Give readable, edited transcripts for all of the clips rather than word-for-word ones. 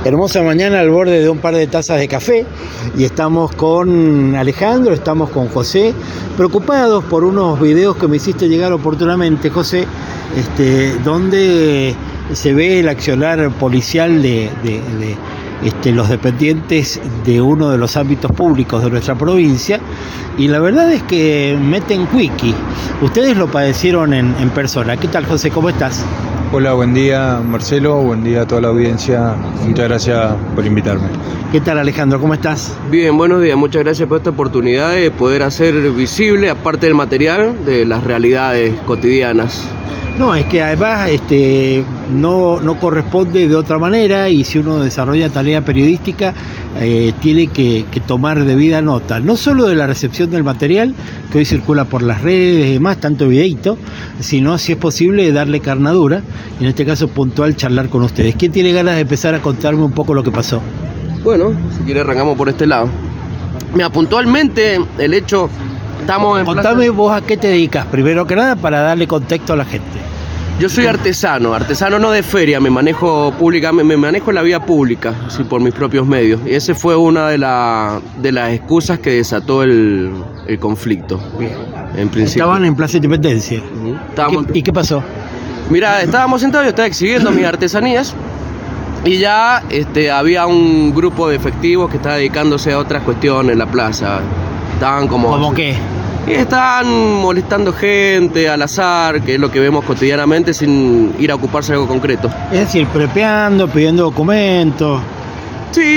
Hermosa mañana al borde de un par de tazas de café y estamos con Alejandro, estamos con José, preocupados por unos videos que me hiciste llegar oportunamente, José, donde se ve el accionar policial de los dependientes de uno de los ámbitos públicos de nuestra provincia, y la verdad es que meten wiki. Ustedes lo padecieron en persona. ¿Qué tal, José? ¿Cómo estás? Hola, buen día Marcelo, buen día a toda la audiencia, muchas gracias por invitarme. ¿Qué tal, Alejandro? ¿Cómo estás? Bien, buenos días, muchas gracias por esta oportunidad de poder hacer visible, aparte del material, de las realidades cotidianas. No, es que además no corresponde de otra manera, y si uno desarrolla tarea periodística tiene que tomar debida nota, no solo de la recepción del material que hoy circula por las redes y demás, tanto videíto, sino, si es posible, darle carnadura, en este caso puntual, charlar con ustedes. ¿Quién tiene ganas de empezar a contarme un poco lo que pasó? Bueno, si quiere arrancamos por este lado. Mira, puntualmente el hecho... Contame vos a qué te dedicas, primero que nada, para darle contexto a la gente. Yo soy artesano no de feria, me manejo en la vía pública, así, por mis propios medios. Y ese fue una de las excusas que desató el conflicto. Bien. En principio. Estaban en Plaza Independencia. ¿Y qué pasó? Mira, estábamos sentados, yo estaba exhibiendo mis artesanías y ya había un grupo de efectivos que estaba dedicándose a otras cuestiones en la plaza. Estaban como... ¿Cómo qué? Y estaban molestando gente al azar, que es lo que vemos cotidianamente, sin ir a ocuparse de algo concreto. Es decir, prepeando, pidiendo documentos. Sí,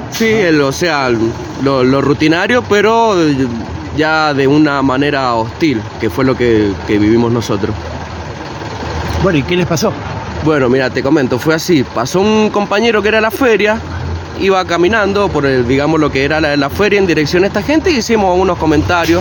lo rutinario, pero ya de una manera hostil, que fue lo que vivimos nosotros. Bueno, ¿y qué les pasó? Bueno, mira, te comento, fue así. Pasó un compañero que era a la feria, iba caminando por lo que era la feria en dirección a esta gente, y hicimos unos comentarios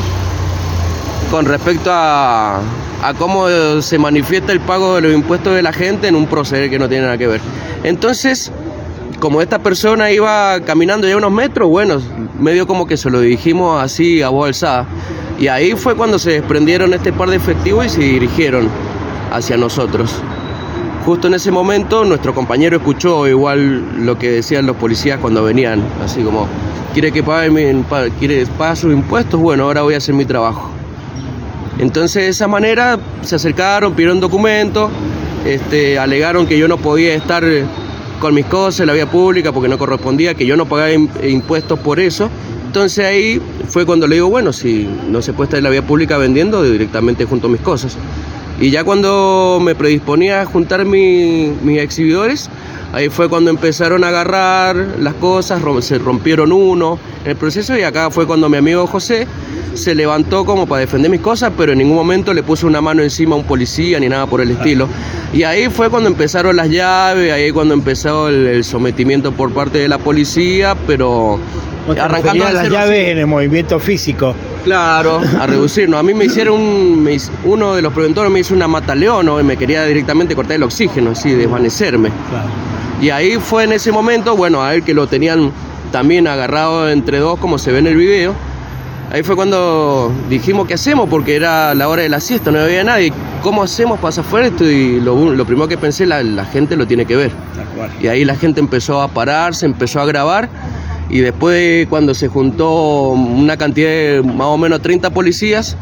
con respecto a cómo se manifiesta el pago de los impuestos de la gente en un proceder que no tiene nada que ver. Entonces, como esta persona iba caminando ya unos metros, bueno, medio como que se lo dijimos así a voz alzada, y ahí fue cuando se desprendieron este par de efectivos y se dirigieron hacia nosotros. Justo en ese momento nuestro compañero escuchó igual lo que decían los policías cuando venían, así como: ¿quiere que quiere pagar sus impuestos? Bueno, ahora voy a hacer mi trabajo. Entonces, de esa manera se acercaron, pidieron documentos, alegaron que yo no podía estar con mis cosas en la vía pública porque no correspondía, que yo no pagaba impuestos por eso. Entonces ahí fue cuando le digo: bueno, si no se puede estar en la vía pública vendiendo, directamente junto mis cosas. Y ya cuando me predisponía a juntar mis exhibidores, ahí fue cuando empezaron a agarrar las cosas, se rompieron uno en el proceso, y acá fue cuando mi amigo José se levantó como para defender mis cosas, pero en ningún momento le puso una mano encima a un policía ni nada por el estilo. Y ahí fue cuando empezaron las llaves, ahí cuando empezó el sometimiento por parte de la policía, pero... arrancando las llaves en el movimiento físico. Claro, a reducirnos. A mí me hicieron uno de los preventores me hizo una mataleón, ¿no? Y me quería directamente cortar el oxígeno, así, desvanecerme. Claro. Y ahí fue en ese momento, bueno, a él que lo tenían también agarrado entre dos, como se ve en el video. Ahí fue cuando dijimos: ¿qué hacemos? Porque era la hora de la siesta, no había nadie. ¿Cómo hacemos para zafar esto? Y lo primero que pensé, la gente lo tiene que ver. Y ahí la gente empezó a parar, se empezó a grabar. Y después, cuando se juntó una cantidad de más o menos 30 policías.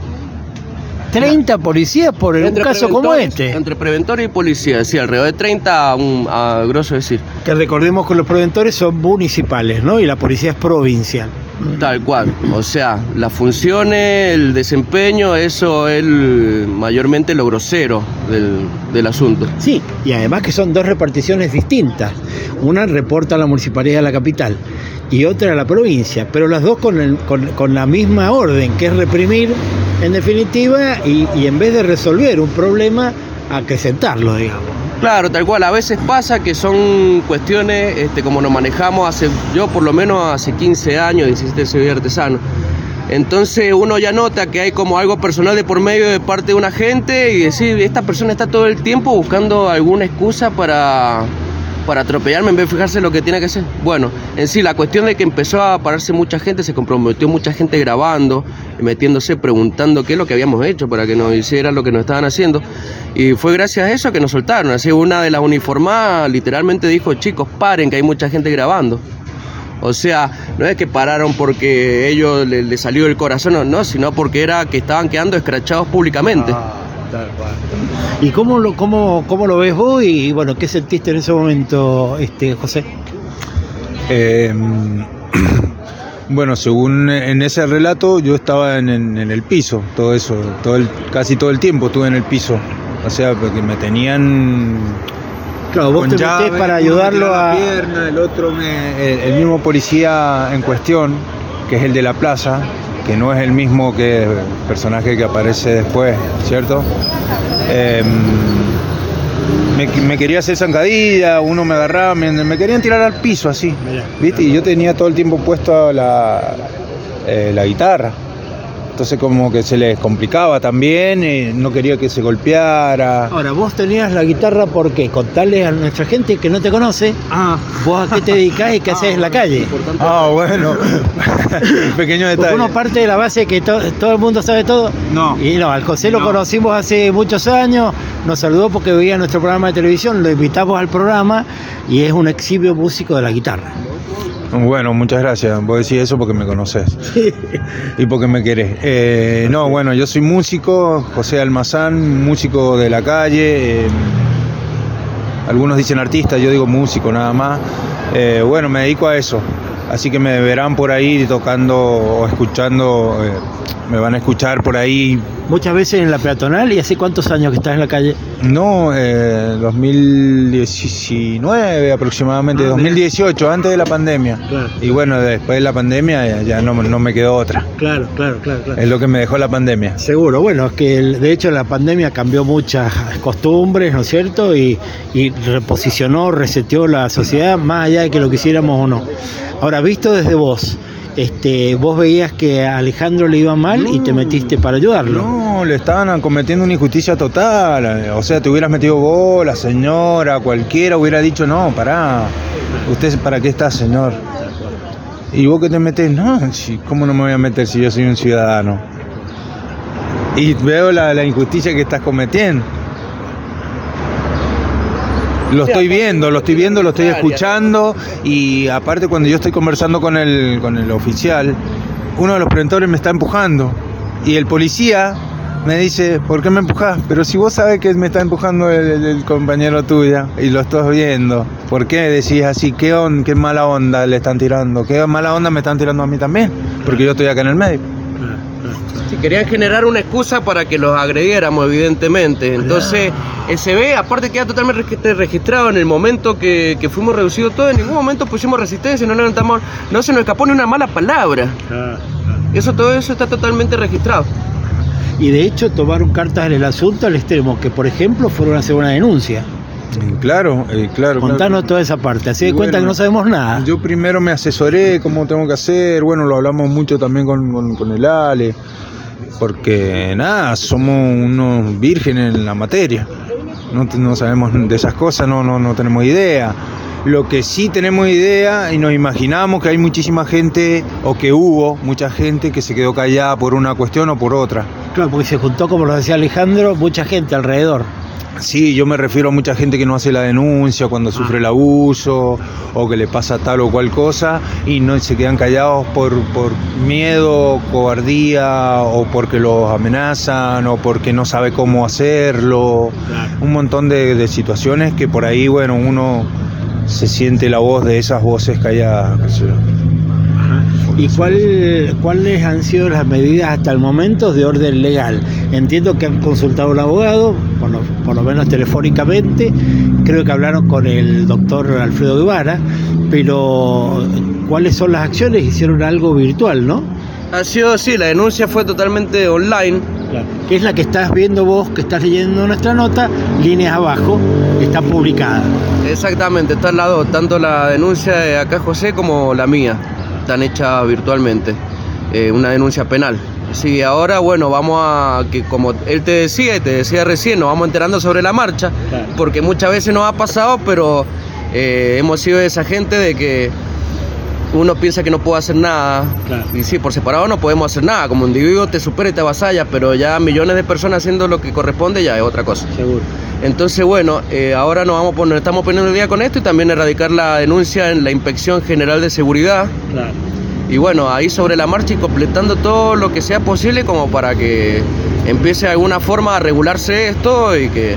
¿30 policías por un caso como este? Entre preventores y policías, sí, alrededor de 30 a grosso decir. Que recordemos que los preventores son municipales, ¿no? Y la policía es provincial. Tal cual, o sea, las funciones, el desempeño, eso es mayormente lo grosero del asunto. Sí, y además que son dos reparticiones distintas. Una reporta a la municipalidad de la capital y otra a la provincia, pero las dos con la misma orden, que es reprimir, en definitiva, y en vez de resolver un problema, acrecentarlo, digamos. Claro, tal cual. A veces pasa que son cuestiones, como nos manejamos yo por lo menos hace 15 años, 17 soy artesano. Entonces uno ya nota que hay como algo personal de por medio de parte de una gente, y decir: esta persona está todo el tiempo buscando alguna excusa para para atropellarme en vez de fijarse lo que tiene que hacer. Bueno, en sí, la cuestión de que empezó a pararse mucha gente, se comprometió mucha gente grabando, metiéndose, preguntando qué es lo que habíamos hecho para que nos hicieran lo que nos estaban haciendo. Y fue gracias a eso que nos soltaron. Así una de las uniformadas literalmente dijo, chicos, paren, que hay mucha gente grabando. O sea, no es que pararon porque ellos les salió el corazón, no, sino porque era que estaban quedando escrachados públicamente. Tal cual. ¿Y cómo lo ves vos y bueno, qué sentiste en ese momento, José? Bueno, según en ese relato, yo estaba en el piso, todo eso, casi todo el tiempo estuve en el piso. O sea, porque me tenían... Claro, vos te metés para ayudarlo a... La pierna, el otro, el mismo policía en cuestión, que es el de la plaza, que no es el mismo que el personaje que aparece después, ¿cierto? Me quería hacer zancadilla, uno me agarraba, me querían tirar al piso así, ¿viste? Y yo tenía todo el tiempo puesto la guitarra. Entonces como que se les complicaba también, no quería que se golpeara. Ahora, vos tenías la guitarra, ¿por qué? Contarle a nuestra gente que no te conoce, vos a qué te dedicás y qué haces en la calle. Bueno, pequeño detalle. Porque uno parte de la base que todo el mundo sabe todo. No. Y no, al José lo conocimos hace muchos años, nos saludó porque veía nuestro programa de televisión, lo invitamos al programa y es un eximio músico de la guitarra. Bueno, muchas gracias. Vos decís eso porque me conocés y porque me querés. No, bueno, yo soy músico, José Almazán, músico de la calle. Algunos dicen artista, yo digo músico nada más. Bueno, me dedico a eso. Así que me verán por ahí tocando o escuchando, me van a escuchar por ahí. Muchas veces en la peatonal. ¿Y hace cuántos años que estás en la calle? No, 2019 aproximadamente, 2018, antes de la pandemia. Claro. Y bueno, después de la pandemia ya no me quedó otra. Claro. Es lo que me dejó la pandemia. Seguro, bueno, es que de hecho la pandemia cambió muchas costumbres, ¿no es cierto? Y reposicionó, reseteó la sociedad más allá de que lo quisiéramos o no. Ahora, visto desde vos, vos veías que a Alejandro le iba mal y te metiste para ayudarlo. No, le estaban cometiendo una injusticia total. O sea, te hubieras metido vos, la señora, cualquiera hubiera dicho, no, pará, ¿usted para qué está, señor? ¿Y vos qué te metés? No, ¿cómo no me voy a meter si yo soy un ciudadano? Y veo la injusticia que estás cometiendo. Lo estoy viendo, lo estoy escuchando, y aparte cuando yo estoy conversando con el oficial, uno de los preventores me está empujando y el policía me dice, ¿por qué me empujás? Pero si vos sabés que me está empujando el compañero tuya y lo estás viendo, ¿por qué decís así? ¿Qué mala onda le están tirando? ¿Qué mala onda me están tirando a mí también? Porque yo estoy acá en el medio. Sí, querían generar una excusa para que los agrediéramos, evidentemente. Entonces, el CB, aparte, queda totalmente registrado en el momento que fuimos reducidos todos. En ningún momento pusimos resistencia, no se nos escapó ni una mala palabra. Todo eso está totalmente registrado. Y de hecho tomaron cartas en el asunto al extremo que, por ejemplo, fueron a hacer una denuncia. Claro. Contanos toda esa parte, así de cuenta que no sabemos nada. Yo primero me asesoré cómo tengo que hacer, bueno, lo hablamos mucho también con el Ale, porque nada, somos unos vírgenes en la materia, no sabemos de esas cosas, no tenemos idea. Lo que sí tenemos idea y nos imaginamos que hay muchísima gente, o que hubo mucha gente que se quedó callada por una cuestión o por otra. Claro, porque se juntó, como lo decía Alejandro, mucha gente alrededor. Sí, yo me refiero a mucha gente que no hace la denuncia cuando sufre el abuso o que le pasa tal o cual cosa y no se quedan callados por miedo, cobardía, o porque los amenazan o porque no sabe cómo hacerlo. Claro. Un montón de situaciones que por ahí, bueno, uno se siente la voz de esas voces calladas. ¿Y cuáles han sido las medidas hasta el momento de orden legal? Entiendo que han consultado al abogado, por lo menos telefónicamente, creo que hablaron con el doctor Alfredo Guevara, pero ¿cuáles son las acciones? Hicieron algo virtual, ¿no? Ha sido así, la denuncia fue totalmente online. Claro. Que es la que estás viendo vos, que estás leyendo nuestra nota, líneas abajo, está publicada. Exactamente, están las dos, tanto la denuncia de acá José como la mía. Están hechas virtualmente, una denuncia penal. Sí, ahora bueno, vamos a, que como él te decía recién, nos vamos enterando sobre la marcha, claro. Porque muchas veces nos ha pasado, pero hemos sido esa gente de que uno piensa que no puede hacer nada, Claro. y sí, por separado no podemos hacer nada, como individuo te supera y te avasalla, pero ya millones de personas haciendo lo que corresponde ya es otra cosa. Seguro. Entonces, bueno, ahora nos estamos poniendo el día con esto y también erradicar la denuncia en la Inspección General de Seguridad. Claro. Y bueno, ahí sobre la marcha y completando todo lo que sea posible como para que empiece de alguna forma a regularse esto y que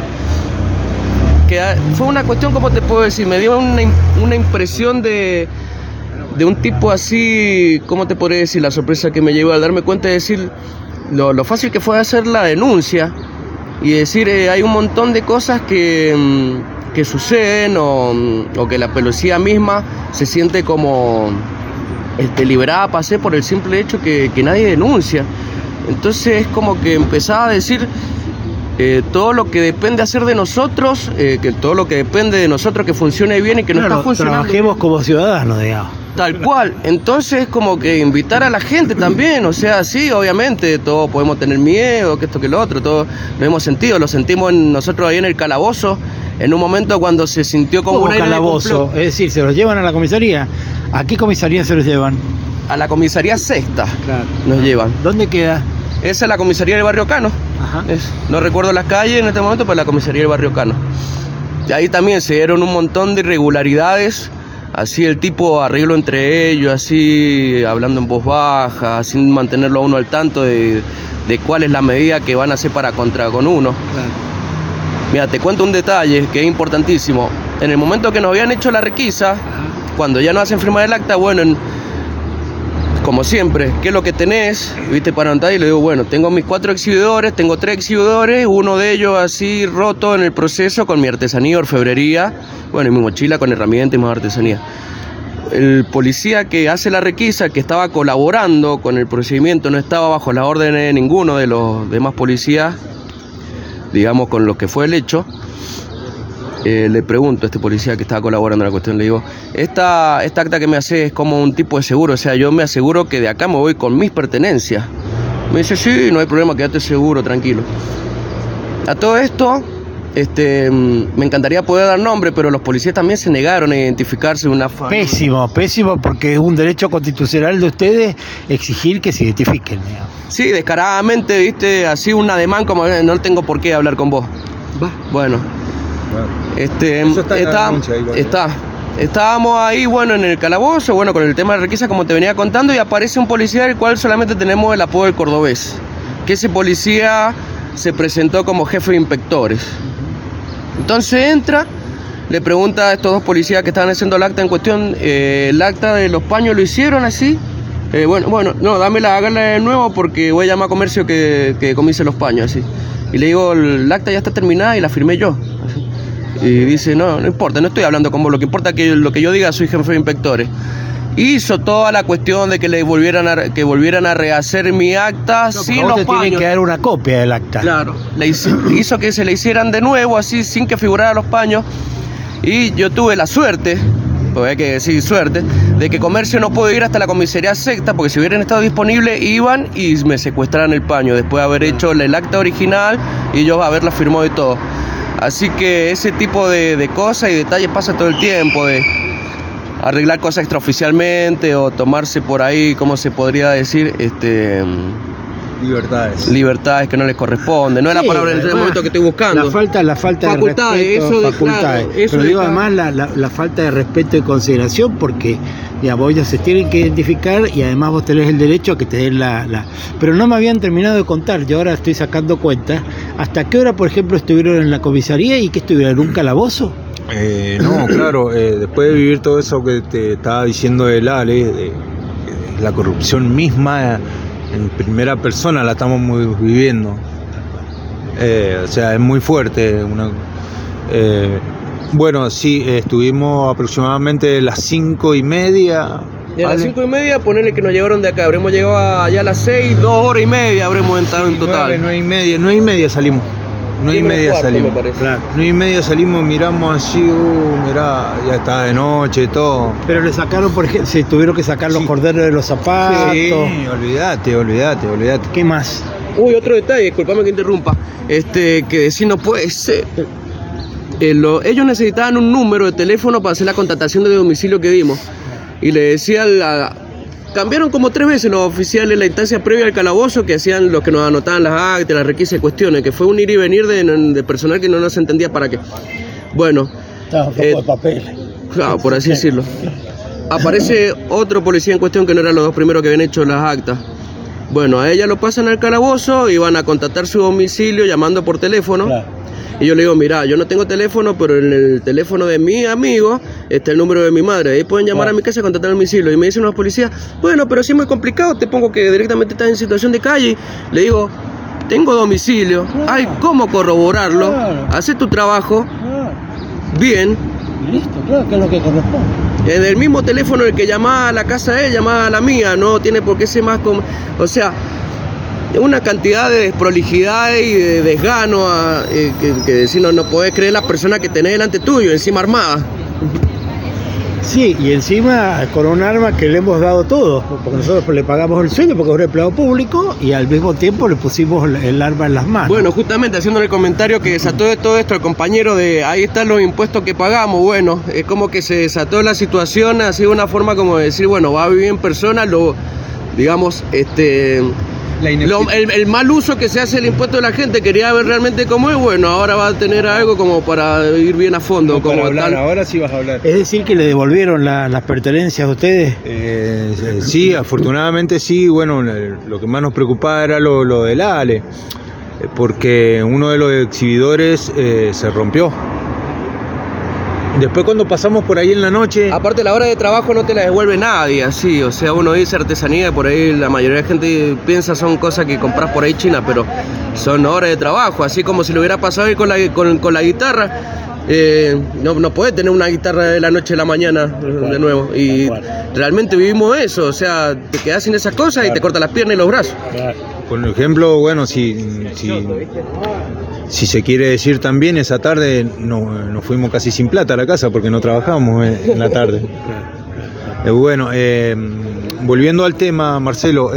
fue una cuestión, como te puedo decir, me dio una impresión de un tipo así, ¿cómo te podría decir? La sorpresa que me llevó al darme cuenta de decir lo fácil que fue hacer la denuncia y decir hay un montón de cosas que suceden o que la policía misma se siente como liberada para hacer por el simple hecho que nadie denuncia. Entonces es como que empezaba a decir todo lo que depende hacer de nosotros, que todo lo que depende de nosotros que funcione bien y que no Claro, está funcionando. trabajemos como ciudadanos, digamos. Tal cual, entonces es como que invitar a la gente también, o sea, sí, obviamente todos podemos tener miedo, que esto, que lo otro, todos lo hemos sentido, lo sentimos nosotros ahí en el calabozo, en un momento cuando se sintió como un aire de calabozo, complot. es decir, se los llevan a la comisaría. ¿A qué comisaría se los llevan? A la comisaría sexta Claro. nos llevan. ¿Dónde queda? Esa es la comisaría del barrio Cano. Ajá. No recuerdo las calles en este momento, pero la comisaría del barrio Cano. Y ahí también se dieron un montón de irregularidades. Así el tipo arreglo entre ellos, así hablando en voz baja, sin mantenerlo a uno al tanto de cuál es la medida que van a hacer para contra con uno. Claro. Mira, te cuento un detalle que es importantísimo. En el momento que nos habían hecho la requisa, cuando ya nos hacen firmar el acta, bueno, como siempre, ¿qué es lo que tenés? ¿Viste? Para anotar y le digo, bueno, tengo mis 4 exhibidores, tengo 3 exhibidores, uno de ellos así roto en el proceso con mi artesanía, orfebrería, bueno, y mi mochila con herramientas y más artesanía. El policía que hace la requisa, que estaba colaborando con el procedimiento, no estaba bajo las órdenes de ninguno de los demás policías, digamos, con los que fue el hecho. Le pregunto a este policía que estaba colaborando en la cuestión, le digo, esta acta que me hace es como un tipo de seguro, o sea, yo me aseguro que de acá me voy con mis pertenencias. Me dice, sí, no hay problema, quédate seguro, tranquilo. A todo esto, me encantaría poder dar nombre, pero los policías también se negaron a identificarse de una forma. Pésimo, pésimo, porque es un derecho constitucional de ustedes exigir que se identifiquen, digamos. Sí, descaradamente, viste, así un ademán como no tengo por qué hablar con vos. Bueno. Eso está en la denuncia, igual. Estábamos ahí, bueno, en el calabozo, bueno, con el tema de requisa, como te venía contando, y aparece un policía del cual solamente tenemos el apodo del cordobés, que ese policía se presentó como jefe de inspectores. Entonces entra, le pregunta a estos 2 policías que estaban haciendo el acta en cuestión, el acta de los paños lo hicieron así. Bueno, no, hágala de nuevo porque voy a llamar a comercio que comience los paños, así. Y le digo, el acta ya está terminada y la firmé yo, así. Y dice, no importa, no estoy hablando con vos, lo que importa es que lo que yo diga, soy jefe de inspectores. Hizo toda la cuestión de que volvieran a rehacer mi acta sin Vos los te tienen paños. que dar una copia del acta. Claro, hizo que se le hicieran de nuevo, así, sin que figurara los paños. Y yo tuve la suerte, porque hay que decir suerte, de que comercio no pudo ir hasta la comisaría sexta, porque si hubieran estado disponibles, iban y me secuestraran el paño, después de haber hecho el acta original y yo haberla firmado y todo. Así que ese tipo de cosas y detalles pasa todo el tiempo, de arreglar cosas extraoficialmente o tomarse por ahí, ¿cómo se podría decir? Libertades que no les corresponden. No es la palabra en ese momento que estoy buscando. La falta Facultades, de respeto, eso de facultades. claro, eso Pero de digo claro. además la falta de respeto y consideración, porque digamos, ellos se tienen que identificar y además vos tenés el derecho a que te den Pero no me habían terminado de contar, yo ahora estoy sacando cuentas. ¿Hasta qué hora, por ejemplo, estuvieron en la comisaría y que estuvieron en un calabozo? No, claro, después de vivir todo eso que te estaba diciendo el Ale, de la corrupción misma en primera persona la estamos viviendo. O sea, es muy fuerte. Bueno, sí, estuvimos aproximadamente las 5:30. Y a las 5:30, ponerle que nos llevaron de acá, habremos llegado allá a las 6, 2 horas y media habremos entrado en total. 9:30 salimos. 9:30 salimos. Claro. 9:30 salimos, miramos así, mirá, ya está de noche, todo. Pero le sacaron, por ejemplo, se tuvieron que sacar los corderos de los zapatos. Sí, olvídate. ¿Qué más? Uy, otro detalle, disculpame que interrumpa. Que decir no puede ser. ellos necesitaban un número de teléfono para hacer la contratación de domicilio que dimos. Y le decía cambiaron como 3 veces los oficiales en la instancia previa al calabozo, que hacían los que nos anotaban las actas, las requisas y cuestiones, que fue un ir y venir de personal que no nos entendía para qué. Bueno, estaba un poco de papel. Claro, por así decirlo. Aparece otro policía en cuestión que no eran los 2 primeros que habían hecho las actas. Bueno, a ella lo pasan al calabozo y van a contactar su domicilio llamando por teléfono. Claro. Y yo le digo, mira, yo no tengo teléfono, pero en el teléfono de mi amigo está el número de mi madre. Ahí pueden llamar a mi casa y contactar el domicilio. Y me dicen los policías, bueno, pero si es muy complicado, te pongo que directamente estás en situación de calle. Le digo, tengo domicilio, hay cómo corroborarlo, hace tu trabajo, bien. Y listo, claro, que es lo que corresponde. En el mismo teléfono el que llamaba a la casa de él, llamaba a la mía, no tiene por qué ser más como... O sea, una cantidad de desprolijidad y de desgano que decir, no podés creer la persona que tenés delante tuyo, encima armada. Sí, y encima con un arma que le hemos dado todos, porque nosotros le pagamos el sueldo porque es un empleado público y al mismo tiempo le pusimos el arma en las manos. Bueno, justamente haciendo el comentario que desató de todo esto el compañero de ahí están los impuestos que pagamos, bueno, es como que se desató la situación, ha sido una forma como de decir, bueno, va a vivir en persona, digamos, el mal uso que se hace del impuesto de la gente, quería ver realmente cómo es, bueno, ahora va a tener algo como para ir bien a fondo. Como hablar, ahora sí vas a hablar. Es decir, que le devolvieron las pertenencias a ustedes. Sí, afortunadamente sí, bueno, lo que más nos preocupaba era lo del Ale, porque uno de los exhibidores se rompió. Después cuando pasamos por ahí en la noche... Aparte la hora de trabajo no te la devuelve nadie, así, o sea, uno dice artesanía, por ahí la mayoría de la gente piensa son cosas que compras por ahí China, pero son horas de trabajo, así como si le hubiera pasado ahí con la guitarra. No podés tener una guitarra de la noche a la mañana de nuevo, y realmente vivimos eso, o sea, te quedás sin esas cosas y te cortan las piernas y los brazos. Por ejemplo, bueno, si se quiere decir también, esa tarde nos fuimos casi sin plata a la casa porque no trabajamos en la tarde. Bueno, volviendo al tema, Marcelo,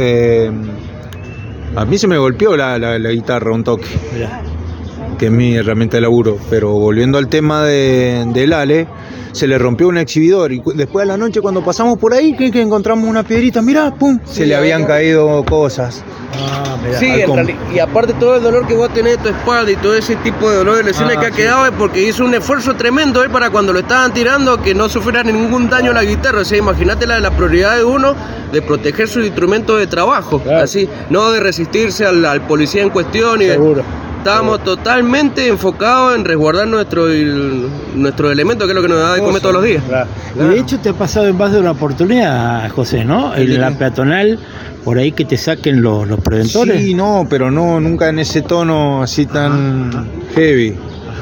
a mí se me golpeó la guitarra un toque, que es mi herramienta de laburo, pero volviendo al tema del Ale, se le rompió un exhibidor y después a la noche cuando pasamos por ahí, que encontramos una piedrita, mirá, pum, se le habían caído cosas. Sí, y aparte todo el dolor que vos tenés de tu espalda y todo ese tipo de dolor de lesiones que ha quedado es porque hizo un esfuerzo tremendo para cuando lo estaban tirando que no sufriera ningún daño a la guitarra. O sea, imagínate la prioridad de uno de proteger sus instrumentos de trabajo, así, no de resistirse al policía en cuestión. Seguro. Estábamos totalmente enfocados en resguardar nuestro elemento, que es lo que nos da de comer todos los días. Y de hecho te ha pasado en más de una oportunidad, José, ¿no? En la peatonal, por ahí que te saquen los preventores. Sí, no, pero no, nunca en ese tono así tan heavy.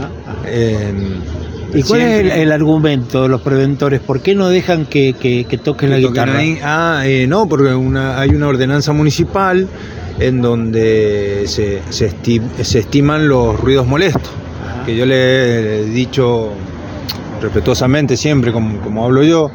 ¿Y cuál es el argumento de los preventores? ¿Por qué no dejan que toquen la guitarra? No, porque hay una ordenanza municipal en donde se estiman los ruidos molestos, que yo le he dicho respetuosamente siempre, como hablo yo,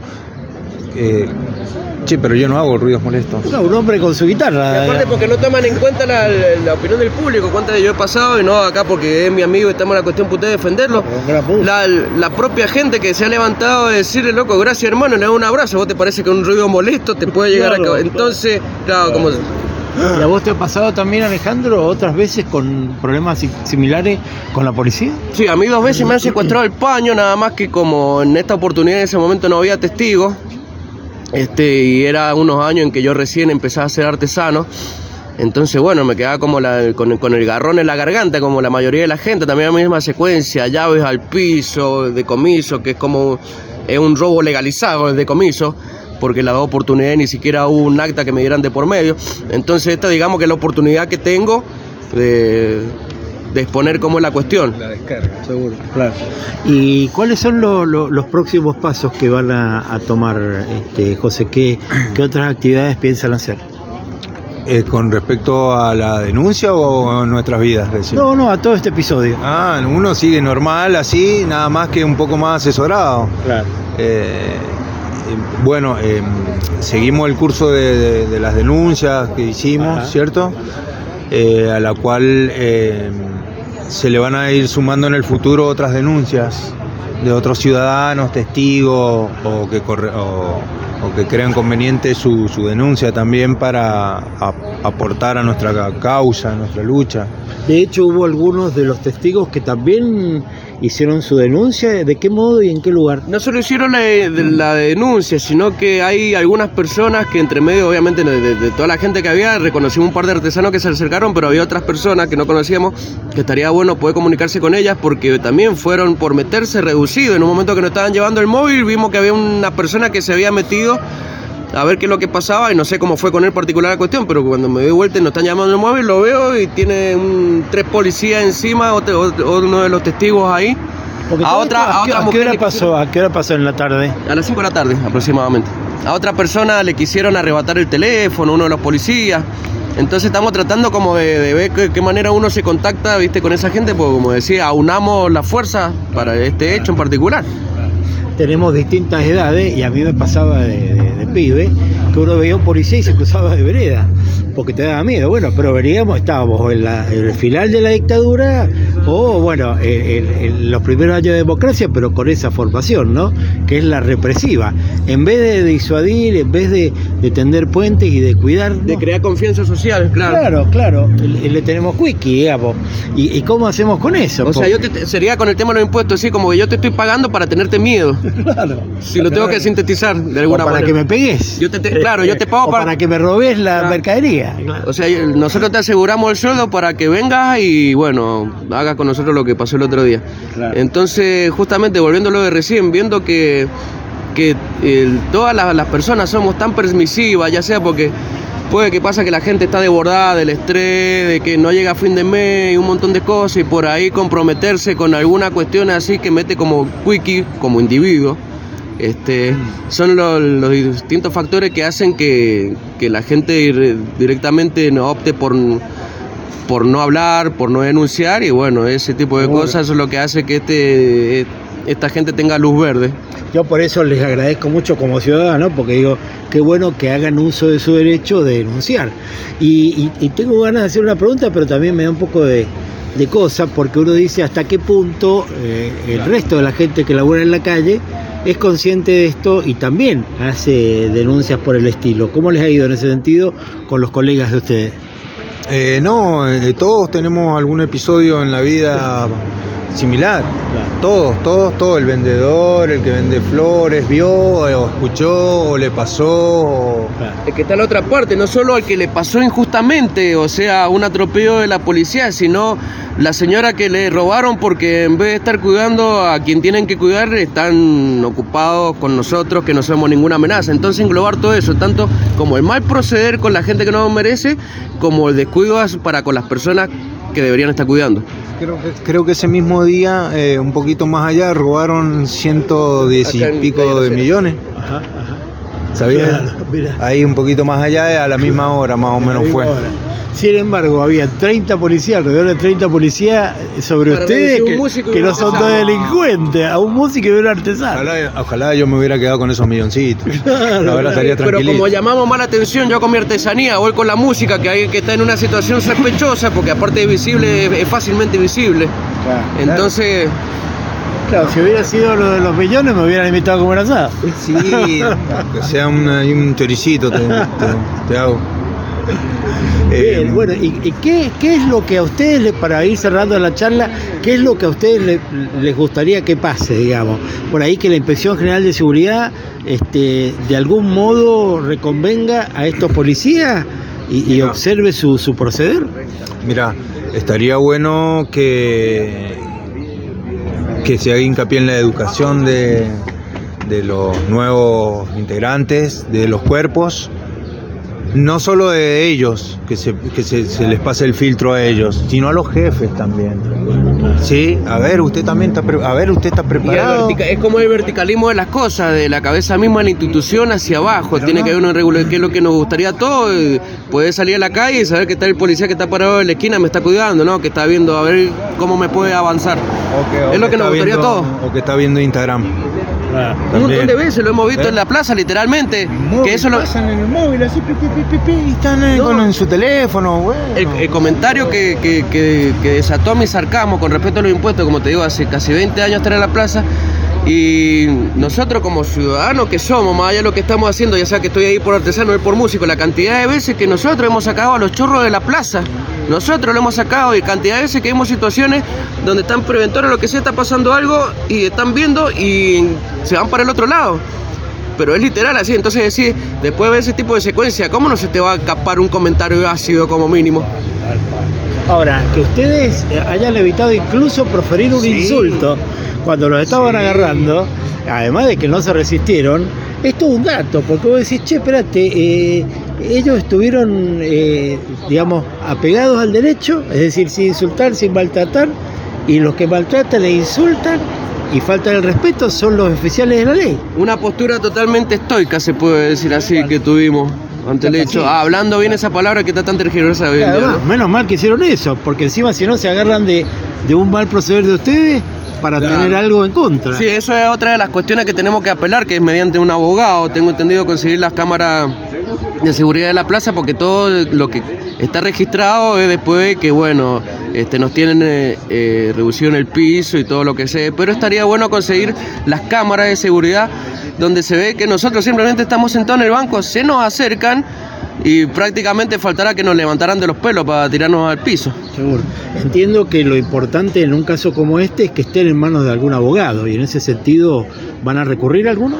pero yo no hago ruidos molestos. No, un hombre con su guitarra. Y aparte porque no toman en cuenta la opinión del público, cuántas yo he pasado, y no acá porque es mi amigo y estamos en la cuestión de defenderlo. La propia gente que se ha levantado de decirle, loco, gracias hermano, le da un abrazo, ¿vos te parece que un ruido molesto te puede llegar a... Entonces, claro, como... ¿Y a vos te ha pasado también, Alejandro, otras veces con problemas similares con la policía? Sí, a mí 2 veces me han secuestrado el paño, nada más que como en esta oportunidad en ese momento no había testigos, y era unos años en que yo recién empezaba a ser artesano, entonces bueno, me quedaba como con el garrón en la garganta, como la mayoría de la gente, también la misma secuencia, llaves al piso, decomiso, que es un robo legalizado el decomiso, porque la oportunidad ni siquiera hubo un acta que me dieran de por medio. Entonces esta, digamos que es la oportunidad que tengo de exponer cómo es la cuestión. La descarga. Seguro, claro. ¿Y cuáles son los próximos pasos que van a tomar, José? ¿Qué otras actividades piensan hacer? ¿Con respecto a la denuncia o a nuestras vidas? No, a todo este episodio. Uno sigue normal, así, nada más que un poco más asesorado. Claro. Bueno, seguimos el curso de las denuncias que hicimos, ¿cierto? A la cual se le van a ir sumando en el futuro otras denuncias de otros ciudadanos, testigos o que crean conveniente su denuncia también para aportar a nuestra causa, a nuestra lucha. De hecho, hubo algunos de los testigos que también hicieron su denuncia. ¿De qué modo y en qué lugar? No solo hicieron la denuncia, sino que hay algunas personas que entre medio, obviamente, de toda la gente que había, reconocimos un par de artesanos que se acercaron, pero había otras personas que no conocíamos, que estaría bueno poder comunicarse con ellas, porque también fueron por meterse reducido. En un momento que nos estaban llevando el móvil, vimos que había una persona que se había metido a ver qué es lo que pasaba, y no sé cómo fue con él particular la cuestión, pero cuando me doy vuelta y nos están llamando el móvil, lo veo y tiene 3 policías encima, uno de los testigos ahí. ¿A qué hora pasó? ¿A qué hora pasó en la tarde? A las 5 de la tarde aproximadamente. A otra persona le quisieron arrebatar el teléfono, uno de los policías. Entonces estamos tratando como de ver qué manera uno se contacta, viste, con esa gente, porque como decía, aunamos la fuerza para este hecho en particular. Tenemos distintas edades y a mí me pasaba de pibe que uno veía a un policía y se cruzaba de vereda porque te daba miedo. Bueno, pero estábamos en el final de la dictadura o bueno, en los primeros años de democracia, pero con esa formación, ¿no? Que es la represiva. En vez de disuadir, en vez de tender puentes y de cuidar, de crear confianza social, claro. Claro, le tenemos wiki, digamos. ¿Y cómo hacemos con eso? O sea, sería con el tema de los impuestos, así como que yo te estoy pagando para tenerte miedo. Claro. Si lo tengo que sintetizar de alguna manera. Para que me pegues. Yo te pago para que me robes la mercadería. Claro. O sea, nosotros te aseguramos el sueldo para que vengas y bueno, hagas con nosotros lo que pasó el otro día. Claro. Entonces, justamente volviendo a lo de recién, viendo que todas las personas somos tan permisivas, ya sea porque puede que pasa que la gente está desbordada del estrés, de que no llega a fin de mes y un montón de cosas, y por ahí comprometerse con alguna cuestión así que mete como quickie, como individuo. Son los distintos factores que hacen que la gente directamente no opte por no hablar, por no denunciar, y bueno, ese tipo de cosas es lo que hace que esta gente tenga luz verde. Yo por eso les agradezco mucho como ciudadano, porque digo, qué bueno que hagan uso de su derecho de denunciar. Y tengo ganas de hacer una pregunta, pero también me da un poco de cosa, porque uno dice hasta qué punto el resto de la gente que labora en la calle es consciente de esto y también hace denuncias por el estilo. ¿Cómo les ha ido en ese sentido con los colegas de ustedes? Todos tenemos algún episodio en la vida similar. Claro. Todos, el vendedor, el que vende flores, vio o escuchó o le pasó. Claro. Es que está la otra parte, no solo al que le pasó injustamente, o sea, un atropello de la policía, sino la señora que le robaron porque en vez de estar cuidando a quien tienen que cuidar, están ocupados con nosotros que no somos ninguna amenaza. Entonces englobar todo eso, tanto como el mal proceder con la gente que no merece, como el descuido para con las personas que deberían estar cuidando. Creo que ese mismo día, un poquito más allá, robaron 110 y pico de millones. Ajá. ¿Sabías? Claro, mira. Ahí un poquito más allá, a la misma hora más o menos fue. Sin embargo, había 30 policías, alrededor de 30 policías sobre ustedes que no son todos delincuentes, a un músico y a un artesano. Ojalá yo me hubiera quedado con esos milloncitos. Ahora estaría tranquilito. Pero como llamamos más la atención, yo con mi artesanía, voy con la música, que está en una situación sospechosa, porque aparte de visible, es fácilmente visible. Claro, entonces... Claro, si hubiera sido lo de los millones, me hubieran invitado a comer asado. Sí, que sea un choricito te hago. Bien, bueno, ¿y qué es lo que a ustedes, para ir cerrando la charla, qué es lo que a ustedes les gustaría que pase, digamos? Por ahí que la Inspección General de Seguridad de algún modo reconvenga a estos policías y observe su proceder. Mira, estaría bueno que se haga hincapié en la educación de los nuevos integrantes, de los cuerpos, no solo de ellos, que se les pase el filtro a ellos, sino a los jefes también. Sí, a ver, usted está preparado. Es como el verticalismo de las cosas, de la cabeza misma de la institución hacia abajo. Pero tiene que haber una regularidad, que es lo que nos gustaría a todos, poder salir a la calle y saber que está el policía que está parado en la esquina, me está cuidando, ¿no? Que está viendo a ver cómo me puede avanzar. Es lo que nos gustaría a todos. O que está viendo Instagram. Un montón de veces lo hemos visto en la plaza, literalmente. Que eso pasan en el móvil, así, y están en su teléfono, bueno. El comentario que desató mi sarcasmo con respecto a los impuestos, como te digo, hace casi 20 años estar en la plaza. Y nosotros como ciudadanos que somos, más allá de lo que estamos haciendo, ya sea que estoy ahí por artesano o por músico, la cantidad de veces que nosotros hemos sacado a los chorros de la plaza, nosotros lo hemos sacado, y cantidad de veces que vemos situaciones donde están preventores, lo que sea, está pasando algo y están viendo y se van para el otro lado. Pero es literal así, entonces decir, después de ver ese tipo de secuencia, ¿cómo no se te va a escapar un comentario ácido como mínimo? Ahora, que ustedes hayan evitado incluso proferir un insulto cuando los estaban agarrando, además de que no se resistieron, es todo un dato, porque vos decís, che, espérate, ellos estuvieron, digamos, apegados al derecho, es decir, sin insultar, sin maltratar, y los que maltratan e insultan y faltan el respeto son los oficiales de la ley. Una postura totalmente estoica, se puede decir así, que tuvimos ante el hecho, hablando bien esa palabra que está tan tergiversada hoy en día, ¿no? Menos mal que hicieron eso, porque encima si no se agarran de un mal proceder de ustedes para tener algo en contra. Sí, eso es otra de las cuestiones que tenemos que apelar, que es mediante un abogado, tengo entendido, conseguir las cámaras de seguridad de la plaza, porque todo lo que está registrado es después de que, bueno, nos tienen reducido en el piso y todo lo que sea, pero estaría bueno conseguir las cámaras de seguridad donde se ve que nosotros simplemente estamos sentados en el banco, se nos acercan y prácticamente faltará que nos levantaran de los pelos para tirarnos al piso. Seguro. Entiendo que lo importante en un caso como este es que estén en manos de algún abogado, y en ese sentido, ¿van a recurrir a alguno?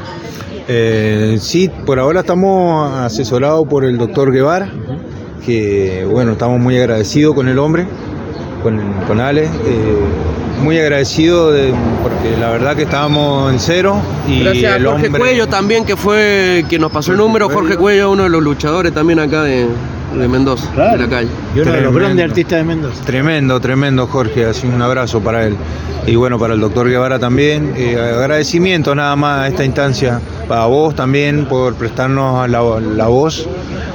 Sí, por ahora estamos asesorados por el doctor Guevara, que bueno, estamos muy agradecidos con el hombre, con Ale, muy agradecido porque la verdad que estábamos en cero. Y gracias a Jorge Cuello también, que fue quien nos pasó el número. Jorge Cuello, uno de los luchadores también acá de Mendoza, de la calle. Y uno de los grandes artistas de Mendoza. Tremendo Jorge, así un abrazo para él. Y bueno, para el doctor Guevara también, agradecimiento nada más a esta instancia, para vos también por prestarnos la voz,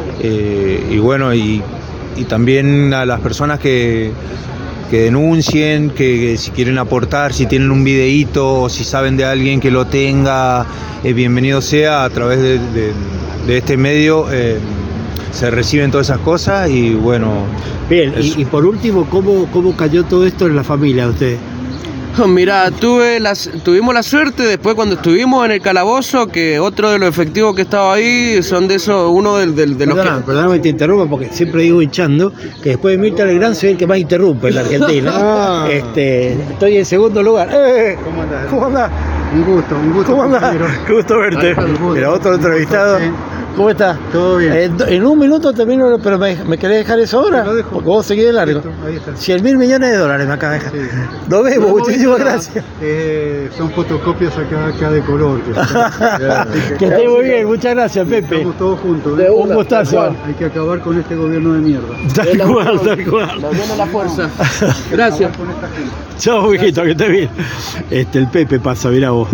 y bueno, y también a las personas que denuncien, que si quieren aportar, si tienen un videíto o si saben de alguien que lo tenga, bienvenido sea. A través de este medio se reciben todas esas cosas y bueno. Bien, y por último, ¿cómo cayó todo esto en la familia de ustedes? Mira, tuvimos la suerte después cuando estuvimos en el calabozo, que otro de los efectivos que estaba ahí son de esos, uno de los que... Perdóname que te interrumpa, porque siempre digo hinchando que después de Mirta Legrand soy el que más interrumpe en la Argentina. Estoy en segundo lugar. ¿Cómo andás? Un gusto. ¿Cómo andás? Qué gusto verte. Mira, otro entrevistado. ¿Cómo estás? Todo bien. En un minuto termino, pero ¿me querés dejar eso ahora? Lo dejo. Porque vos seguís de largo. Ahí está. 100.000 millones de dólares me acaba de dejar. Sí. Nos vemos, muchísimas gracias. Son fotocopias acá de color. Que esté muy bien, muchas gracias, Pepe. Estamos todos juntos. Un gustazo. Hay que acabar con este gobierno de mierda. Tal cual. Nos vemos la fuerza. Gracias. Chao, viejito, que estés bien. El Pepe pasa, mirá vos.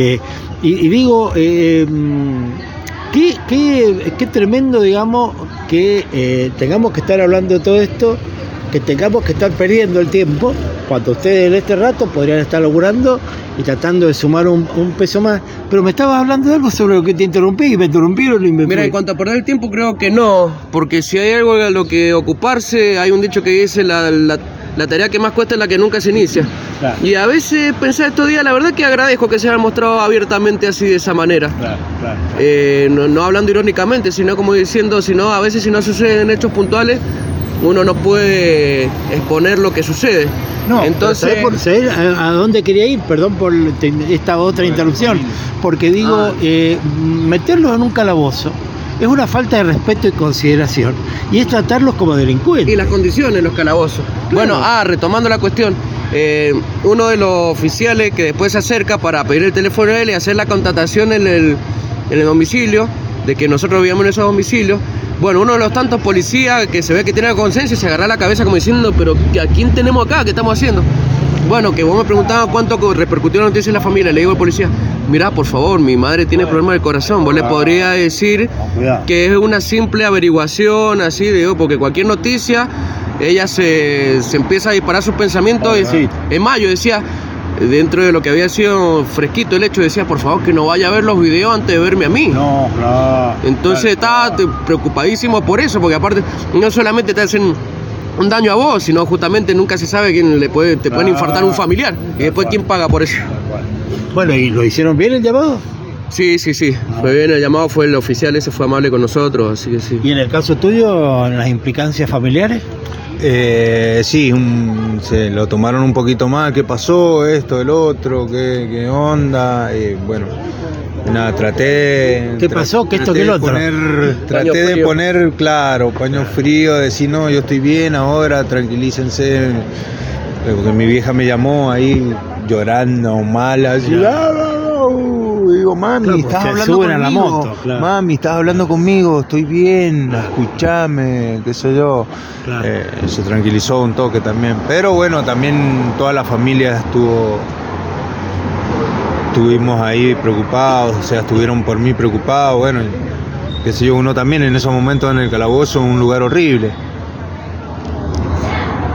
Y digo, qué tremendo, digamos, que tengamos que estar hablando de todo esto, que tengamos que estar perdiendo el tiempo, cuando ustedes en este rato podrían estar laburando y tratando de sumar un peso más. Pero me estabas hablando de algo sobre lo que te interrumpí, y me interrumpieron y me... Mira, en cuanto a perder el tiempo, creo que no, porque si hay algo a lo que ocuparse, hay un dicho que dice la tarea que más cuesta es la que nunca se inicia. Claro. Y a veces pensé estos días, la verdad que agradezco que se haya mostrado abiertamente así, de esa manera. Claro. No hablando irónicamente, sino como diciendo, a veces si no suceden hechos puntuales, uno no puede exponer lo que sucede. No, entonces, ¿sabés a dónde quería ir? Perdón por esta otra interrupción. Porque digo, meterlos en un calabozo es una falta de respeto y consideración, y es tratarlos como delincuentes. Y las condiciones, los calabozos. Claro. Bueno, retomando la cuestión, uno de los oficiales que después se acerca para pedir el teléfono de él y hacer la contratación en el domicilio, de que nosotros vivíamos en esos domicilios. Bueno, uno de los tantos policías que se ve que tiene la conciencia se agarra la cabeza como diciendo, pero ¿a quién tenemos acá? ¿Qué estamos haciendo? Bueno, que vos me preguntabas cuánto repercutió la noticia en la familia. Le digo al policía, mirá, por favor, mi madre tiene problemas del corazón. Vos le podría decir que es una simple averiguación, así, digo, porque cualquier noticia, ella se empieza a disparar sus pensamientos. Es más, yo decía, dentro de lo que había sido fresquito el hecho, decía, por favor, que no vaya a ver los videos antes de verme a mí. No, claro. Entonces estaba preocupadísimo por eso, porque aparte no solamente te hacen un daño a vos, sino justamente nunca se sabe quién te pueden infartar un familiar. Y después quién paga por eso. Bueno, ¿y lo hicieron bien el llamado? Sí, fue bien el llamado, fue el oficial ese, fue amable con nosotros, así que sí. ¿Y en el caso tuyo, en las implicancias familiares? Sí, se lo tomaron un poquito mal, qué pasó, esto, el otro, qué onda, bueno, nada, ¿Qué pasó? ¿Qué esto, qué el otro? Traté de poner, claro, paño frío, decir, no, yo estoy bien ahora, tranquilícense, porque mi vieja me llamó ahí llorando, mala, así, digo, mami, claro, estás se hablando suben conmigo, a la moto, claro. Mami, estás hablando conmigo, estoy bien, escuchame, qué sé yo. Claro. Se tranquilizó un toque también, pero bueno, también toda la familia estuvimos ahí preocupados, o sea, estuvieron por mí preocupados, bueno, qué sé yo, uno también en esos momentos en el calabozo, un lugar horrible.